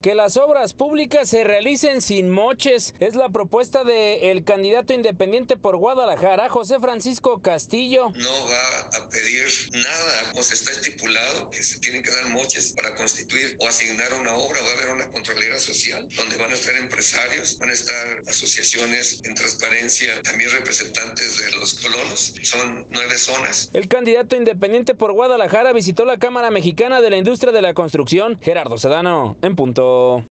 que las obras públicas se realicen sin moches. Es la propuesta del candidato independiente por Guadalajara, José Francisco Castillo. No va a pedir nada, pues está estipulado que se tienen que dar moches para constituir o asignar una obra. Va a haber una Contraloría Social donde van a estar empresarios, van a estar asociaciones en transparencia, también representantes de los colonos. Son 9 zonas. El candidato independiente por Guadalajara visitó la Cámara Mexicana de la Industria de la Construcción, Gerardo Sedano, en punto.